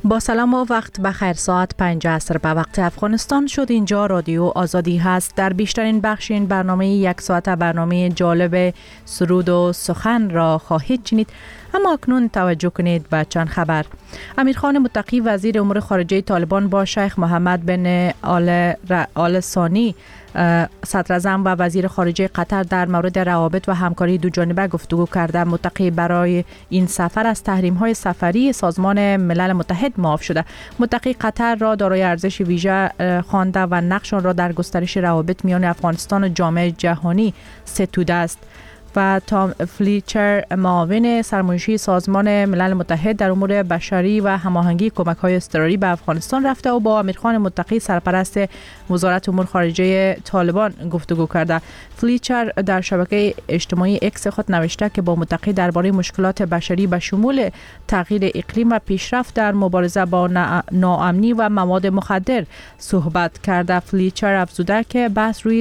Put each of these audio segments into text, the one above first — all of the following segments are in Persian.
با سلام و وقت بخیر. ساعت 5 عصر به وقت افغانستان شد. اینجا رادیو آزادی هست. در بیشترین بخش این برنامه یک ساعت برنامه جالب سرود و سخن را خواهید شنید. اما اکنون توجه کنید به چند خبر. امیرخان متقی وزیر امور خارجه طالبان با شیخ محمد بن آل ثانی صدراعظم و وزیر خارجه قطر در مورد روابط و همکاری دوجانبه گفتگو کرده. متقی برای این سفر از تحریم‌های سفری سازمان ملل متحد معاف شده. متقی قطر را دارای ارزش ویژه خوانده و نقش آن را در گسترش روابط میان افغانستان و جامعه جهانی ستوده است. و تام فلیچر معاون سرمنشی سازمان ملل متحد در امور بشری و هماهنگی کمک‌های اضطراری به افغانستان رفته و با امیرخان متقی سرپرست وزارت امور خارجه طالبان گفتگو کرده. فلیچر در شبکه اجتماعی اکس خود نوشته که با متقی درباره مشکلات بشری به شمول تغییر اقلیم و پیشرفت در مبارزه با ناامنی و مواد مخدر صحبت کرده. فلیچر افزوده که بحث روی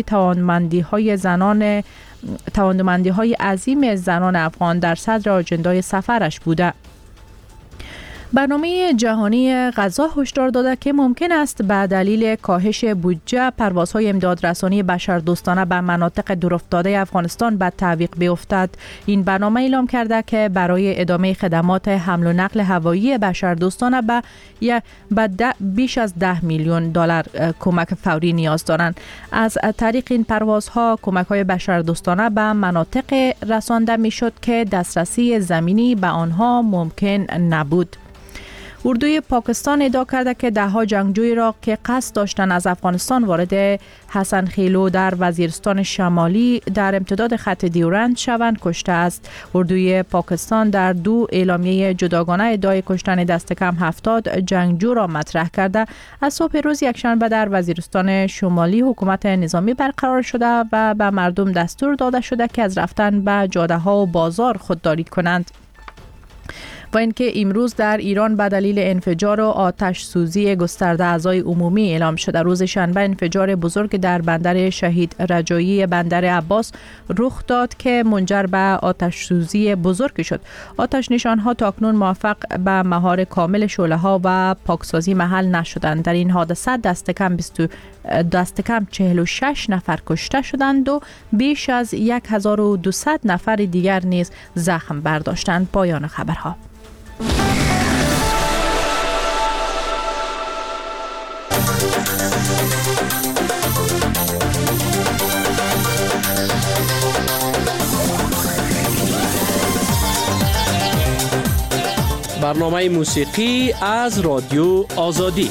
توانمندی‌های عظیم زنان افغان در صدر آجندای سفرش بوده. برنامه جهانی غذا هشدار داده که ممکن است به دلیل کاهش بودجه پروازهای امدادرسانی بشردوستانه به مناطق دورافتاده افغانستان به تعویق بیفتد. این برنامه اعلام کرده که برای ادامه خدمات حمل و نقل هوایی بشردوستانه به بیش از 10 میلیون دلار کمک فوری نیاز دارند. از طریق این پروازها کمک‌های بشردوستانه به مناطق رسانده میشد که دسترسی زمینی به آنها ممکن نبود. اردوی پاکستان ادعا کرده که ده‌ها جنگجوی را که قصد داشتند از افغانستان وارد حسن خیلو در وزیرستان شمالی در امتداد خط دیورند شوند کشته است. اردوی پاکستان در 2 اعلامیه جداگانه ادعای کشتن دست کم 70 جنگجو را مطرح کرده. از صبح روز یکشنبه در وزیرستان شمالی حکومت نظامی برقرار شده و به مردم دستور داده شده که از رفتن به جاده‌ها و بازار خودداری کنند. و اینکه امروز در ایران به دلیل انفجار و آتش سوزی گسترده اعضای عمومی اعلام شده. روز شنبه انفجار بزرگ در بندر شهید رجایی بندر عباس رخ داد که منجر به آتش سوزی بزرگ شد. آتش نشانها تاکنون موفق به مهار کامل شعله‌ها و پاکسازی محل نشدند. در این حادثه دست کم 46 نفر کشته شدند و بیش از 1200 نفر دیگر نیز زخم برداشتند. پایان خبرها. برنامه موسیقی از رادیو آزادی.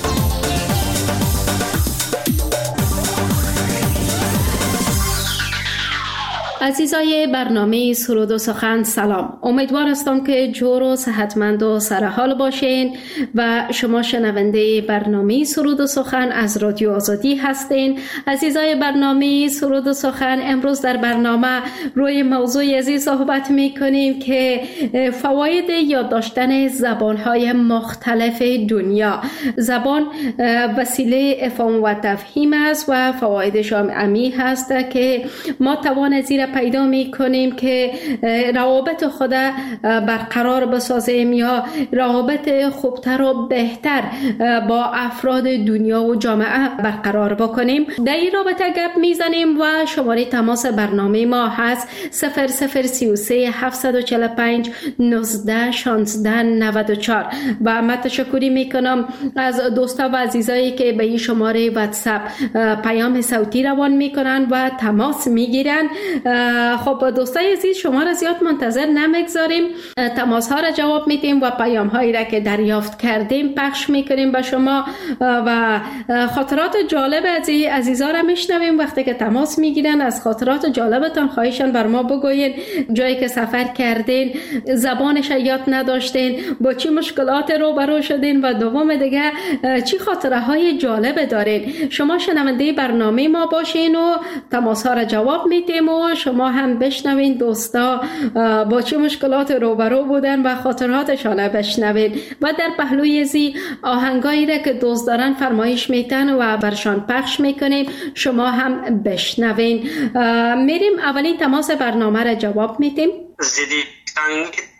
عزیزای برنامه سرود و سخن سلام. امیدوار هستم که جور و صحتمند و سرحال باشین و شما شنونده برنامه سرود و سخن از رادیو آزادی هستین. عزیزای برنامه سرود و سخن، امروز در برنامه روی موضوع عزیز صحبت میکنیم که فواید یاد داشتن زبانهای مختلف دنیا. زبان وسیله افهام و تفهیم است و فوایدش عمیق هست که ما توان زیر پیدا می کنیم که روابط خود برقرار بسازیم یا روابط خوبتر و بهتر با افراد دنیا و جامعه برقرار بکنیم. در این رابطه گپ میزنیم و شماره تماس برنامه ما هست 0033 745 19 16 94 و من تشکری میکنم از دوستا و عزیزایی که به این شماره واتساپ پیام صوتی روان میکنن و تماس میگیرن. خب دوستای عزیز، شما را زیاد منتظر نمیگذاریم، تماس ها را جواب میدیم و پیام هایی را که دریافت کردیم پخش میکنیم به شما و خاطرات جالب از عزیزا را میشنویم. وقتی که تماس میگیرن از خاطرات جالبتان خواهشان بر ما بگوین، جایی که سفر کردین، زبانش یاد نداشتین، با چی مشکلات روبرو شدین و دوم دیگه چی خاطره های جالب دارین. شما شنونده برنامه ما باشین و تماس ها را جواب میدیم و شما هم بشنوین دوستا با چه مشکلات روبرو بودن و خاطراتشان بشنوین و در پهلوی زی آهنگایی را که دوست دارن فرمایش میتن و برشان پخش میکنیم، شما هم بشنوین. میریم اولین تماس برنامه را جواب میدیم. زیدی تنگ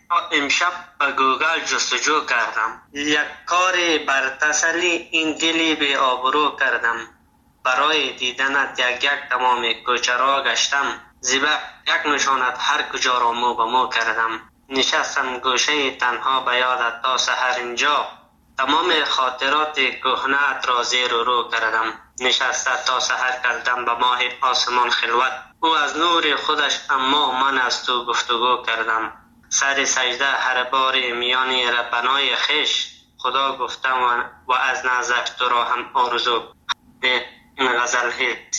امشب به گوگل جستجو کردم. یک کار بر تسلی این دلی به آبرو کردم. برای دیدنت یک تمام کوچه را گشتم. زیبا یک نشانت هر کجا را مو به مو کردم. نشستم گوشه تنها به یادت تا سحر اینجا. تمام خاطرات کهنه‌ات را زیر و رو کردم. نشسته تا سحر کردم به ماه آسمان خلوت. او از نور خودش اما من از تو گفتگو کردم. سر سجده هر بار میان ربنای خش. خدا گفتم و از نزدش تو را هم آرزو. این غزل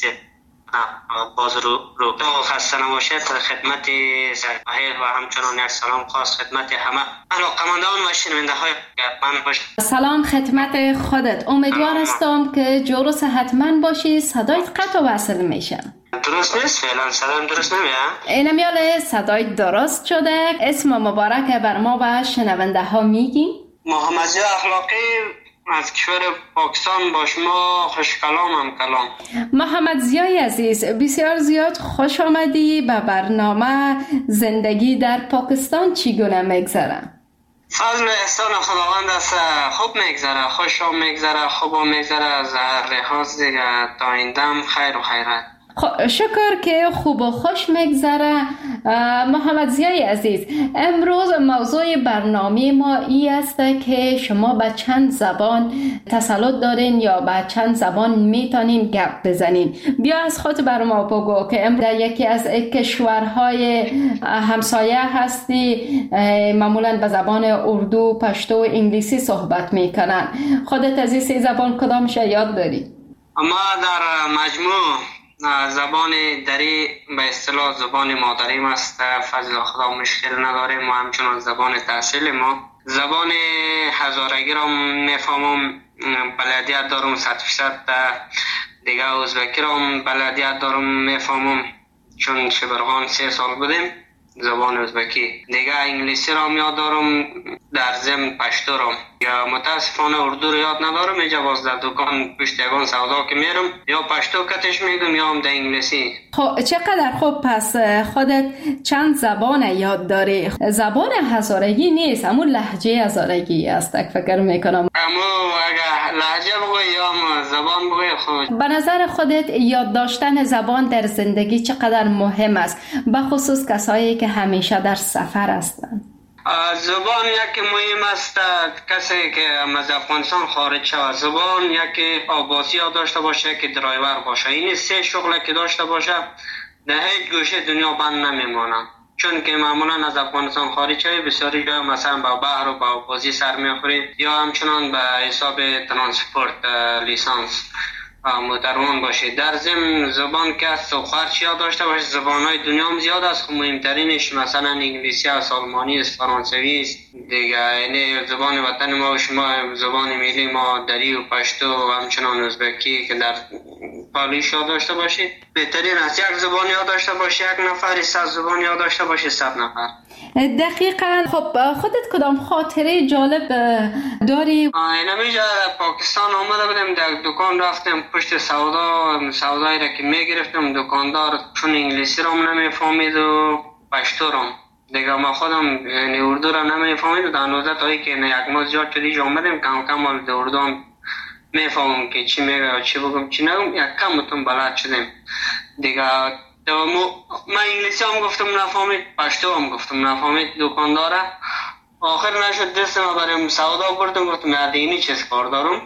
باز رو خسته نباشید. خدمت سرکاهل و همچنان یک سلام خاص خدمت همه علاقمندان و شنونده های من باشید. سلام خدمت خودت. امیدوار هستم که جور و صحتمند باشی. صدایت قطع و وصل میشه. درست نیست؟ فعلا صدایم درست نمیاد؟ اینمیال صدای درست شده. اسم مبارک بر ما و شنونده ها میگی؟ محمد ضیا اخلاقی از کشور پاکستان. با شما خوش کلام هم کلام. محمد ضیای عزیز، بسیار زیاد خوش آمدی به برنامه. زندگی در پاکستان چگونه میگذره؟ فضل و احسان خداوند است. خوب میگذره، خوش هم میگذره، خوب هم میگذره. از هر لحاظ دیگه تا این دم خیر و خیرت. شکر که خوب و خوش میگذره. محمد ضیای عزیز، امروز موضوع برنامه ما ای است که شما به چند زبان تسلط دارین یا به چند زبان میتونین گپ بزنین. بیا از خود بر ما بگو که امروز در یکی از کشورهای همسایه هستی، معمولا به زبان اردو، پشتو و انگلیسی صحبت میکنن. خودت از این سه زبان کدامش یاد داری؟ ما در مجموع زبان دری به اصطلاح زبان مادریم است. فضل خدا مشکل نداریم. و همچنان زبان تحصیل ما زبان هزارگی را میفهمم، بلدیت دارم 100%. دیگه ازبکی را بلدیت دارم میفهمم، چون شبرغان 3 سال بودیم زبان ازبکی. دیگه انگلیسی را یاد دارم، در ضمن پشتو را. یا متاسفانه اردو را یاد ندارم. اینجا باز در دکان پشت یگان سودا که میرم یا پشتو کتش میگم یا هم در انگلیسی. خب چقدر خوب. پس خودت چند زبان یاد داری. زبان هزارگی نیست، همون لهجه هزارگی است فکر میکنم. اما اگه لهجه بگوی یا زبان بگوی خود. به نظر خودت یاد داشتن زبان در زندگی چقدر مهم است، به خصوص کسایی که همیشه در سفر هستند؟ زبان یکی مهم است. کسی که از افغانستان خارج شود زبان یکی آباسی ها داشته باشه، که درایور باشه. این 3 شغل که داشته باشه در هیچ گوشه دنیا بند نمیمانه. چون که معمولا از افغانستان خارج شوی بسیاری جای مثلا با بحر و با آبازی سر میخوری یا همچنان به حساب ترانسپورت لیسانس مترجم باشه. در ضمن زبان که است و خرچی ها داشته باشه. زبانهای دنیا هم زیاد است، مهمترینش مثلا انگلیسی است، آلمانی است، فرانسوی است. دیگه یعنی زبان وطن ما و شما زبان ملی ما دری و پشتو و همچنان ازبکی که در پالیش ها داشته باشید. بهترین است یک زبان یاد داشته باشه. یک نفر 100 زبان یاد داشته باشه 100 نفر. دقیقاً. خب خودت کدام خاطره جالب داری؟ اینمیجا پاکستان آمده بودیم، در دکان رفتیم پشت سودایی را که میگرفتم. دکاندار چون انگلیسی را نمیفهمید و پشتو را دیگه ما خودم یعنی اردو را نمیفهمید و در نوزه تایی که یک ماه زیاد شدیج آمدیم کم کم در اردو هم میفهمم که چی میگه و چی بگم چی نگم. یک کم اتون بلد شدیم دیگه. من انگلیسی هم گفتم نفهمید، پشتو هم گفتم نفهمید دکانداره. آخر نشد دست ما بریم سودا بردم. گفتم اینی چیز کار دارم.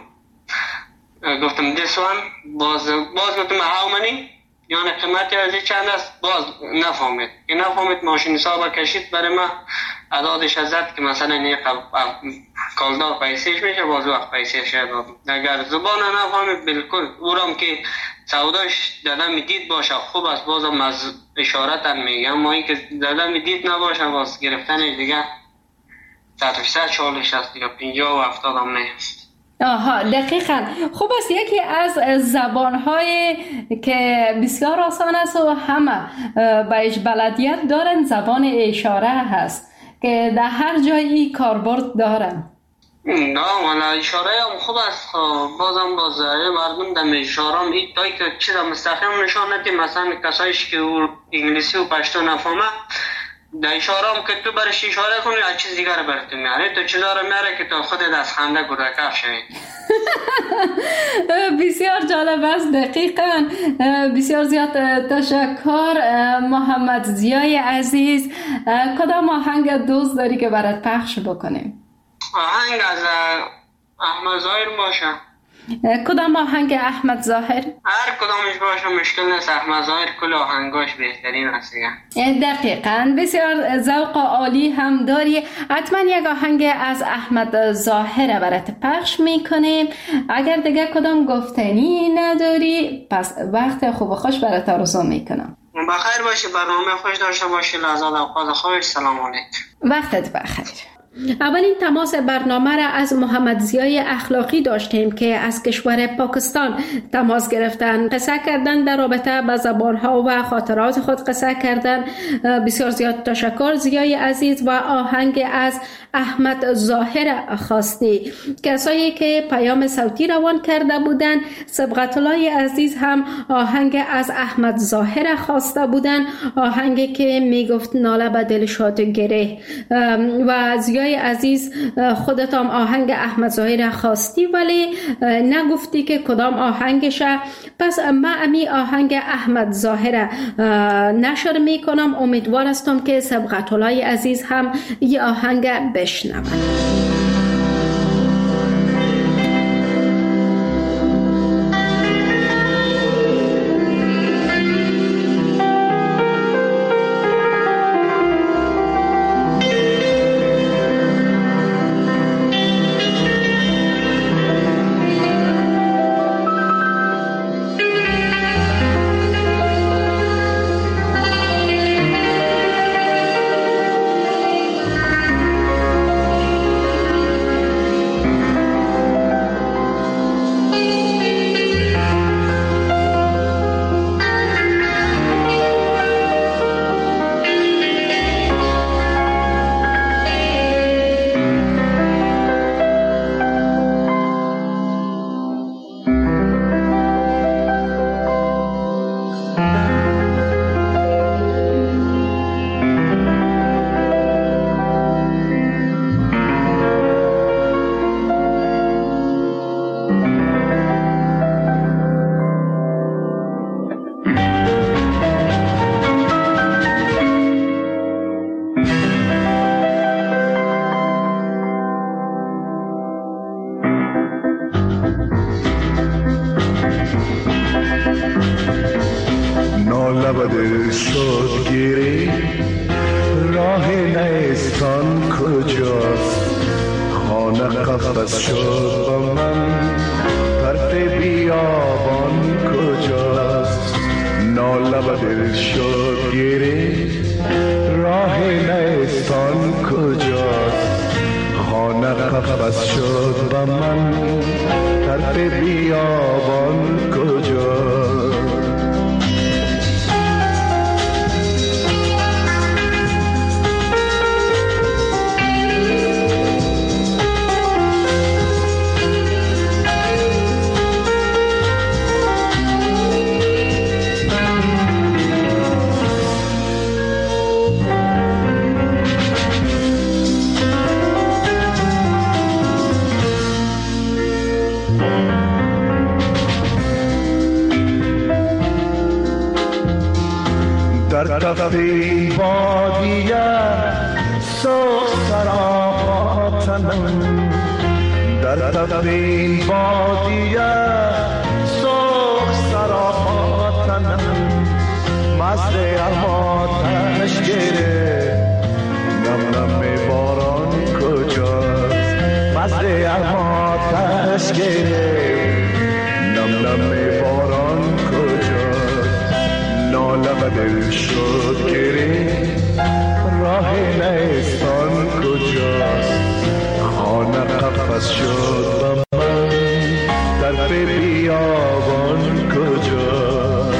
گفتم this one. باز گفتم how many یعنی قیمتی از چند است. باز نفهمید. که نفهمید ماشین حساب کشید برای ما عدادش زد که مثلا این کالدار پیسیش میشه. باز وقت پیسیش دادم. اگر زبان نفهمید بالکل اورم که سوداش دادم دید باشه خوب است، بازم از اشارت هم میگم. اما این که دادم دید نباشه باز گرفتنش دیگه 100% چالش است دیگه. 50 و 70 هم نیست. آها دقیقاً. خوب است. یکی از زبان‌های که بسیار آسان است و همه بهش بلدیت دارن زبان اشاره هست که در هر جایی کاربرد دارن. نه والا اشاره هم خوب است. بازم باز مردم در اشاره هم این تایی که چیز مستقیم نشان ندیم. مثلا کسایش که انگلیسی و پشتو نفهمه در اشاره هم که تو برش اشاره کنی از چیز دیگر بر تو میاره، تو چیزا رو میاره که تو خودت از خنده گرگکف شوی. بسیار جالب است. دقیقاً. بسیار زیاد تشکر محمد ضیای عزیز. کدام آهنگ دوست داری که برات پخش بکنیم؟ آهنگ از احمد ظاهر باشه. کدام آهنگ احمد ظاهر؟ هر کدامش باشه مشکل نیست. احمد ظاهر کل آهنگاش بهترین است. دقیقاً. بسیار ذوق عالی هم داری. حتما یک آهنگ از احمد ظاهر برات پخش میکنیم. اگر دیگه کدام گفتنی نداری پس وقت خوب و خوش برات آرزو میکنم. بخیر باشی، برنامه خوش داشته باشی. لحظات اوقات خوش. سلام علیکم. وقتت بخیر. اولین تماس برنامه را از محمد ضیای اخلاقی داشتیم که از کشور پاکستان تماس گرفتن، قصه کردن در رابطه با زبانها و خاطرات خود قصه کردن. بسیار زیاد تشکر ضیای عزیز. و آهنگ از احمد ظاهر خواستی. کسایی که پیام صوتی روان کرده بودن، صبغت الله عزیز هم آهنگ از احمد ظاهر خواسته بودن، آهنگی که میگفت ناله به دل شاد گره. و ضیای عزیز خودت هم آهنگ احمد ظاهر خواستی ولی نگفتی که کدام آهنگشه. پس من امی آهنگ احمد ظاهر نشر میکنم. امیدوار هستم که صبغت الله عزیز هم یه آهنگ بشنون. دل شد گیری راه نیستان کجاست، خانه قفس شد با من طرف بیابان کجاست. ناله به دل شد گیری راه نیستان کجاست، خانه قفس شد با من طرف بیابان کجاست. در تفت این بادیه سوخ سراپا تنم، در تفت این بادیه سوخ سراپا تنم، مست اماتش گره نم نم باران کجاست، مست اماتش گره نم نم باران کجاست. ناله به دل شد گری راه نیستان کجاست، خانه قفس شد با من طرف بیابان کجاست.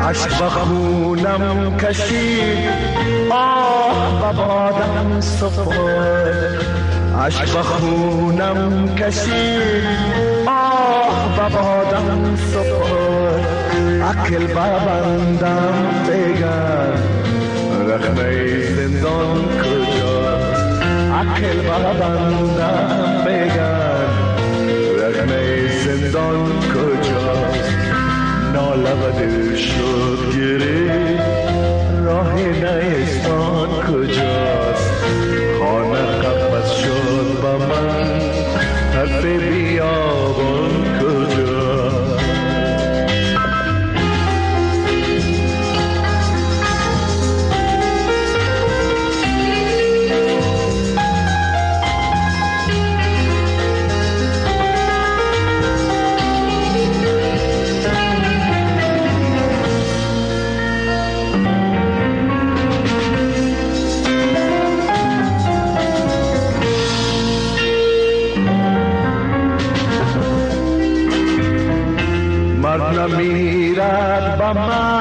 عشق و خونم کشید آه و بادم سفر عشق و خونم کشید آه و بادم سفر عقل ببندم بگن رخنه زندان کجاست عقل ببندم بگن رخنه زندان کجاست ناله و دل شد گره راه نیستان کجاست خانه قفس شد با من حرف بیابان کجاست نمیرد با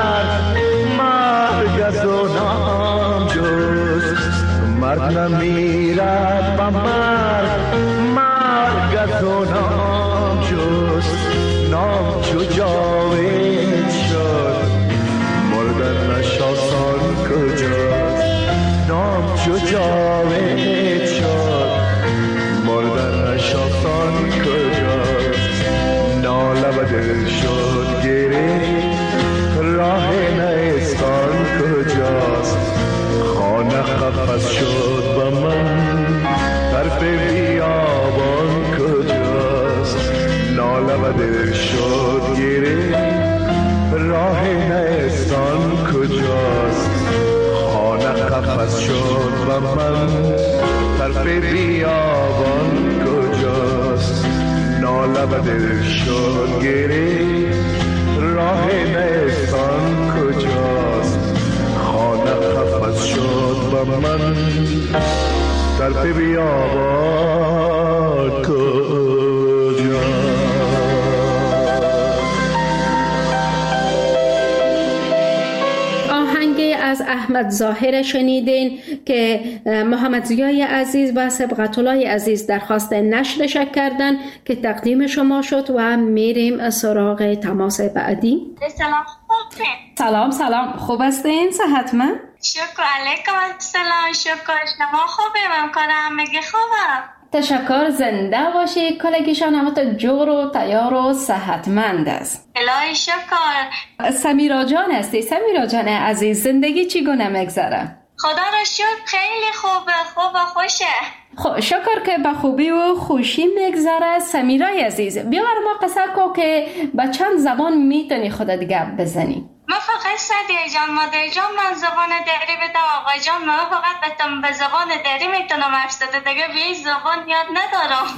مرگ از و نام جست مرد نمیرد با مرگ از و نام جست نام چو جاوید شد مردن نشاسان کجاست نام چو جاوید شد مردن نشاسان کجاست ناله و دل شد راه نیستان کجاست خانه قفس شد با من طرف بیابان کجاست ناله و دل شد گیره راه نیستان کجاست خانه قفس شد با من طرف بیابان کجاست ناله و دل شد گیره راه نیستان کجاست خانه قفس شد با من طرف بیابان کجاست آهنگ از احمد ظاهر شنیدین که محمد ضیای عزیز و صبغت الله عزیز درخواست نشرش کردن که تقدیم شما شد و میریم سراغ تماس بعدی. سلام خوب هستین؟ صحتمند؟ شکر علیکم السلام. شکر شما خوبه؟ ممکنه میگه خوبه. تشکر. زنده باشی. کلگیشان همت جور و تیار و صحتمند است. الهی شکر. سمیرا جان هستی؟ سمیرا جان عزیز زندگی چگونه میگذره؟ خدا را شکر خیلی خوبه خوشه. خب شکر که به خوبی و خوشی میگذره. سمیرای عزیز بیا بر ما قصه کو که به چند زبان میتونی خودت گپ بزنی؟ من فقط صدیه جان مادر جان من زبان دری بدم آقا جان من فقط به زبان دری میتونم حرف زده دیگه به زبان یاد ندارم.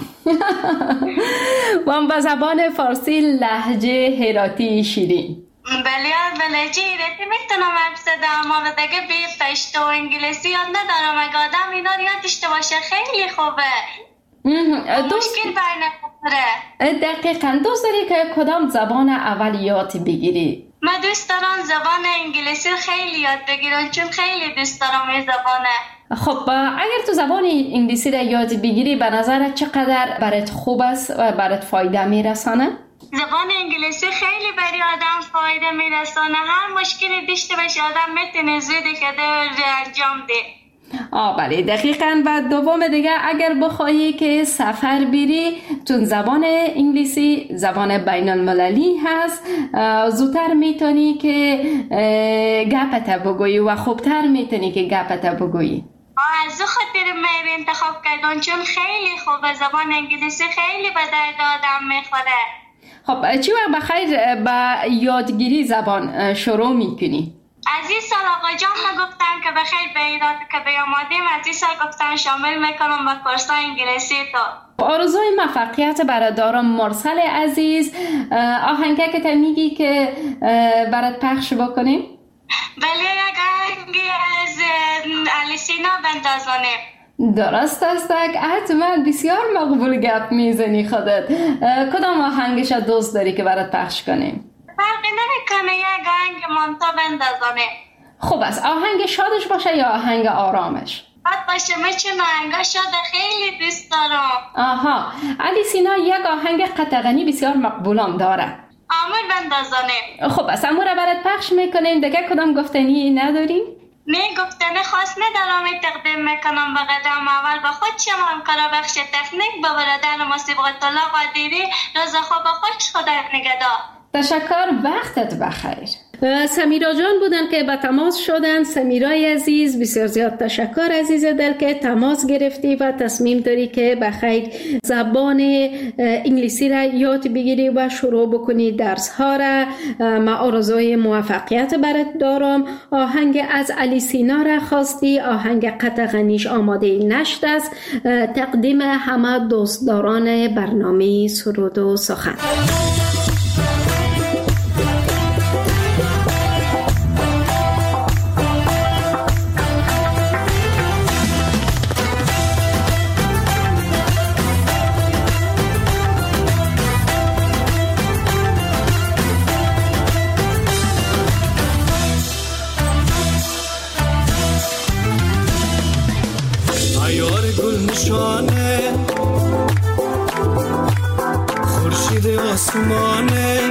و به زبان فارسی لهجه هراتی شیرین. بله هراتی میتونم حرف زدم اما دیگه به پشتو و انگلیسی یاد ندارم. اگه آدم اینا رو یاد داشته باشه خیلی خوبه. مشکل بر نمیخوره. دقیقاً دوست داری که کدام زبان اول یاد بگیری؟ من دوست دارم زبان انگلیسی خیلی یاد بگیرم چون خیلی دوست دارم این زبانه. خب اگر تو زبان انگلیسی را یاد بگیری به نظرت چقدر برات خوب است و برات فایده میرسانه؟ زبان انگلیسی خیلی برای آدم فایده میرسانه. هر مشکلی داشته باشه آدم میتونه زودی که انجام ده. بله دقیقاً. و دوم دیگه اگر بخواهی که سفر بری چون زبان انگلیسی زبان بین المللی هست زودتر میتونی که گپت بگویی و خوبتر میتونی که گپت بگویی. از خاطر من انتخاب کردم چون خیلی خوبه. زبان انگلیسی خیلی به درد آدم میخوره. خب چی وقت بخیر با یادگیری زبان شروع میکنی؟ از این سال آقا جان گفتن که بخیر به ایراد که بیامادیم از این سال گفتن شامل میکنم به کورسای انگلیسی تو. آرزوی موفقیت برادرم مرسل عزیز. آهنگه که تا میگی که برات پخش بکنیم؟ بله یک آهنگی از علی سینا بندازانه. درست است. حتما بسیار مقبول گپ میزنی خودت. کدام آهنگش دوست داری که برات پخش کنیم؟ فرقی نمیکنه، یک آهنگ مانتا بندازانه. خوب است، آهنگ شادش باشه یا آهنگ آرامش؟ شاد باشه، من چون آهنگا شاد خیلی دوست دارم. آها، علی سینا یک آهنگ قطغنی بسیار مقبولم داره. آمور بندازانه. خوب است، امور برات پخش میکنیم. دیگه کدام گفتنی نداری؟ نه گفتنی خاص ندارم، تقدیم میکنم به قدم اول به خود شما همکارا بخش تکنیک، به برادر ما صبغت الله قادری. روز خوب خوش، خدا نگهدار. تشکر، وقتت بخیر. سمیرا جان بودن که به تماس شدن. سمیرای عزیز، بسیار زیاد تشکر عزیز دل که تماس گرفتی و تصمیم داری که بخیر زبان انگلیسی را یاد بگیری و شروع بکنی درس ها را. ما آرزوی موفقیت برات دارم. آهنگ از علی سینا را خواستی، آهنگ قطغنیش آماده نشد است. تقدیم همه دوستداران برنامه سرود و سخن. خورشید آسمانه،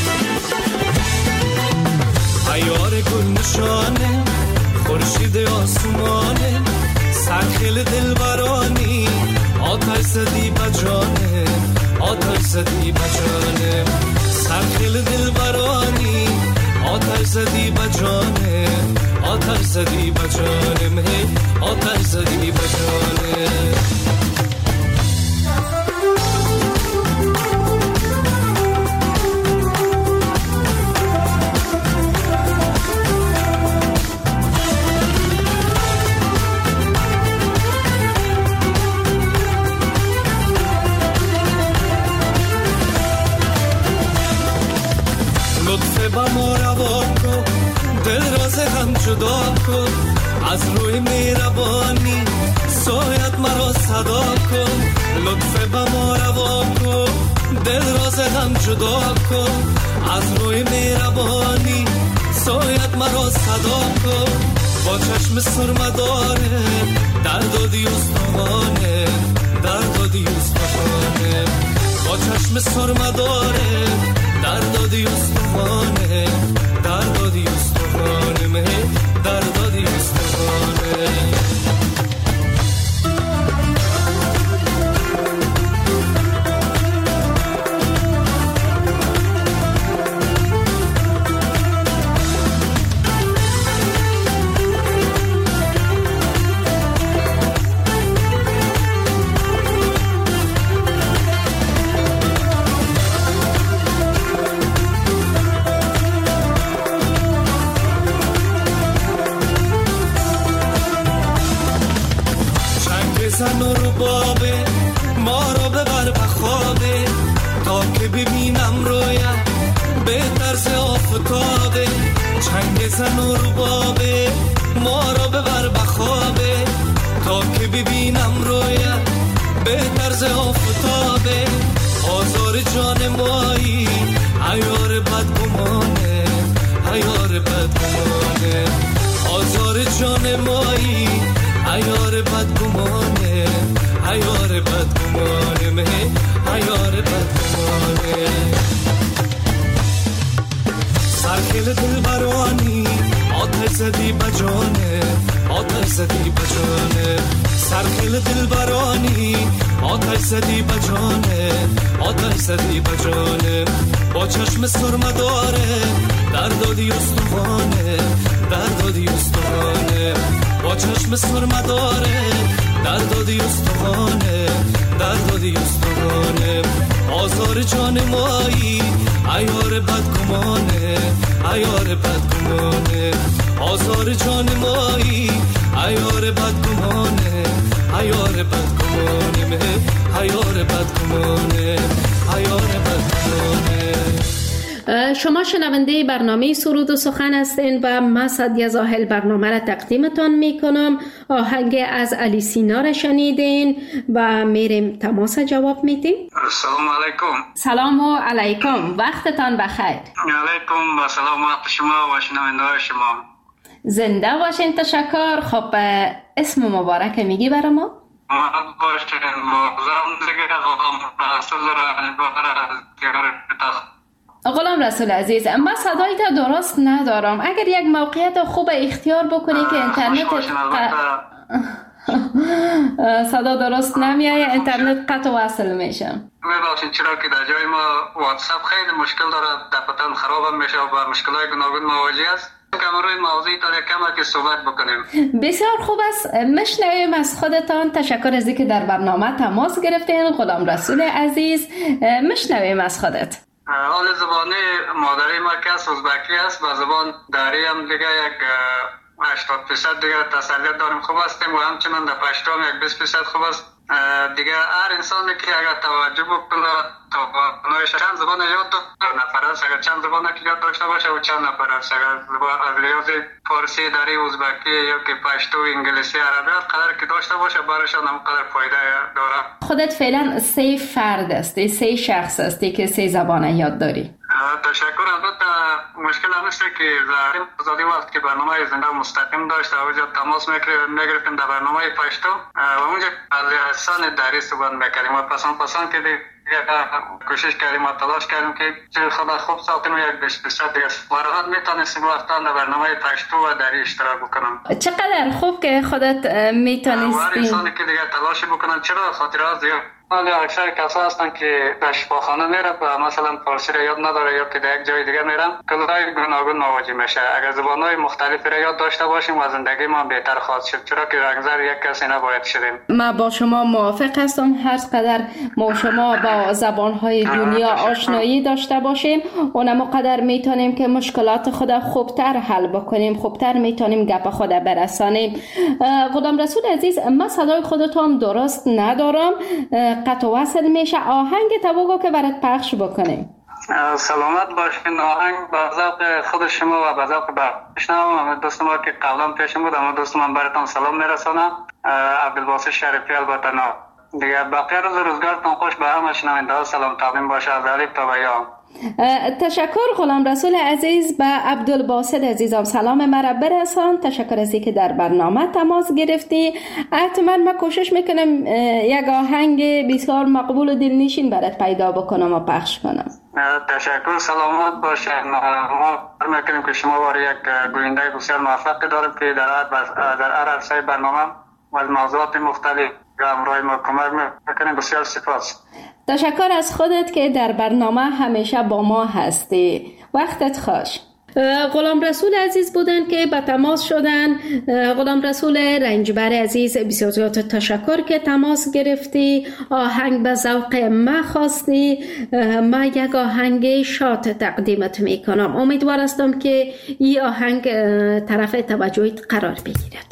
عیار گل نشانه، خورشید آسمانه، سرخیل دلبرانی، آتش زدی بجانه، آتش زدی بجانه، سرخیل دلبرانی، آتش زدی بجانه، آتش زدی بجانه، مهی آتش زدی بجانه. لطفه با ما روا کن، دل راز هم جدا کن، از روی مهربانی سایت مرا صدا کن. لطفه با ما روا کن، دل راز هم جدا کن، از روی مهربانی سایت مرا صدا کن. با چشم سرمداره دردادی استخوانه، دردادی استخوانه، با چشم سرمداره دردادی استخوانه، دردادی استخوانه، مهی دردادی استخوانه. زن و ربابه ما رو ببر بخوابه، تا که ببینم رویت به طرز آفتابه. چنگ زن و ربابه ما رو ببر بخوابه، تا که ببینم رویت به طرز آفتابه. آزار جان مایی عیار بدگمانه، عیار بدگمانه، آزار جان مایی عیار بدگمانه، عیار بدگمانه، مهی عیار بدگمانه. سرخیل دلبرانی آتش زدی بجانه، آتش زدی بجانه، سرخیل دلبرانی آتش زدی بجانه، آتش زدی بجانه. با چشم سرمداره دردادی استخوانه، دردادی استخوانه، با چشم سرمداره دردادی استخوانه، دردادی استخوانه. آزار جان مایی عیار بدگمانه، عیار بدگمانه، آزار جان مایی عیار بدگمانه، عیار بدگمانه، عیار بدگمانه، عیار بدگمانه. شما شنونده برنامه سرود و سخن هستین و من سعدیه زاهل برنامه را تقدیمتان می کنم. آهنگ از علی سینا را شنیدین و میریم تماس جواب میدیم. السلام علیکم. سلام علیکم، وقتتان بخیر. علیکم و سلام وقت شما و شنونده شما. زنده باشین. تشکر. خب اسم مبارک میگی برای ما؟ غلام رسول عزیز، من صدایت درست ندارم. اگر یک موقعیت خوب اختیار بکنی که اینترنت صدا درست نمیایه، اینترنت قطع وصل میشه. میبخشید چرا که در جای ما واتساپ خیلی مشکل داره، دفعتاً خراب میشه و با مشکلات گوناگون مواجه است. کم روی موضوعی داره کم که صحبت بکنیم. بسیار خوب است. مشنویم از خودتان. تشکر از اینکه در برنامه تماس گرفتین. غلام رسول عزیز، مشنویم از خودت. حال زبان مادری ما که ازبکی است و زبان داری هم دیگه یک 80% دیگه تسلیت داریم، خوب هستیم و همچنان در پشتو هم یک 20% خوب است. دیگه هر انسانی که اگر توجه بکنه تواناییش چند زبان یاد داره، نفر است اگر چند زبان که یاد داشته باشه و چند نفر است اگر از لحاظ فارسی داری، ازبکی یا که پشتو، انگلیسی، عربی قدر که داشته باشه برایشان هم قدر فایده داره. خودت فعلا 3 فرد هستی، 3 شخص هستی که 3 زبان یاد داری. تشکر. البته مشکل هم نیست که زهریم آزادی وقت که برنامه زنده مستقیم داشت و اونجا تماس میگرفتیم در برنامه پشتو و اونجا از لحسان دری صحبت میکردیم و پسند که دیگه کوشش کردیم و تلاش کردیم که خدا خوب ساختیم و یک 20% دیگه راحت میتونستیم وقتا در برنامه پشتو و دری اشتراک بکنم. چقدر خوب که خودت میتونستی. هر انسانی که دیگه تلاش بکنن، چرا خاطر از دیگه ولی اکثر کسا هستن که در شفاخانه میره و مثلا فارسی را یاد نداره یا که در یک جای دیگه میرن، کلای گوناگون مواجه میشه. اگر زبانهای مختلفی را یاد داشته باشیم و زندگی ما بهتر خواهد شد، چرا که رنگزر یک کسی نباید شدیم. من با شما موافق هستم. هر قدر ما شما با زبانهای دنیا آشنایی داشته باشیم، اونم قدر میتونیم که مشکلات خود خوبتر حل بکنیم، خوبتر میتونیم گپ خود برسانیم. غلام رسول عزیز، من صدای خودتو هم درست ندارم، قطع وصل میشه. آهنگ تو که برات پخش بکنیم. سلامت باشین. آهنگ به ذوق خود شما و به ذوق بشنوم. دوست ما که قبلا پیشم بود، اما دوست من براتون سلام میرسونم. عبدالباسط شریفی البته نه. دیگه بقیه روز روزگارتون خوش. به همه شنونده ها سلام تقدیم باشه از الف تا یا. تشکر غلام رسول عزیز. به عبدالباسط عزیزم سلام مرا برسان. تشکر از اینکه در برنامه تماس گرفتی. حتما من کوشش میکنم یک آهنگ بسیار مقبول و دلنشین برات پیدا بکنم و پخش کنم. تشکر. سلامت باشین. ما میکنیم که شما وارد یک گوینده بسیار موفق داریم که در هر عرصه برنامه و موضوعات مختلف همراه ما کمک میکنیم. بسیار سپاس. تشکر از خودت که در برنامه همیشه با ما هستی. وقتت خوش. غلام رسول عزیز بودن که به تماس شدن. غلام رسول رنجبر عزیز، بسیار زیاد تشکر که تماس گرفتی. آهنگ به ذوق ما خواستی. ما یک آهنگ شاد تقدیمت میکنم. امیدوار هستم که این آهنگ طرف توجهت قرار بگیرد.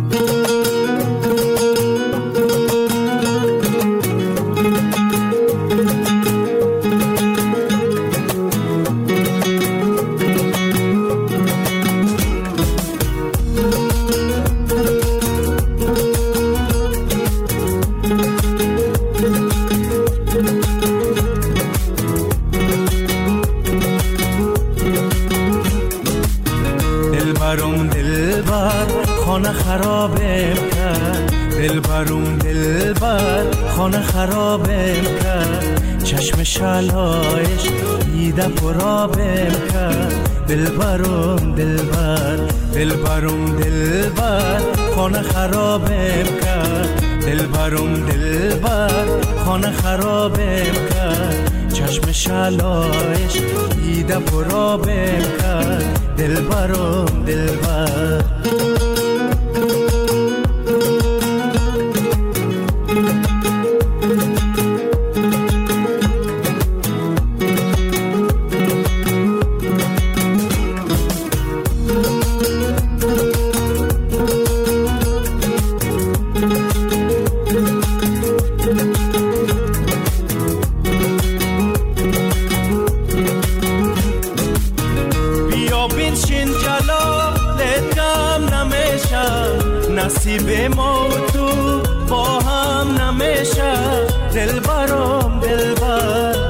خرابم کرد دلبر خانه خرابم کرد، چشم شلایش دیده پرابم کرد. دلبرم خانه خرابم کرد. دلبر خانه خرابم کرد، چشم شلایش دیده پرابم کرد. دلبرم خیالات کم نمیشه، نصیب ما و تو با هم نمیشه. دلبرم دلبر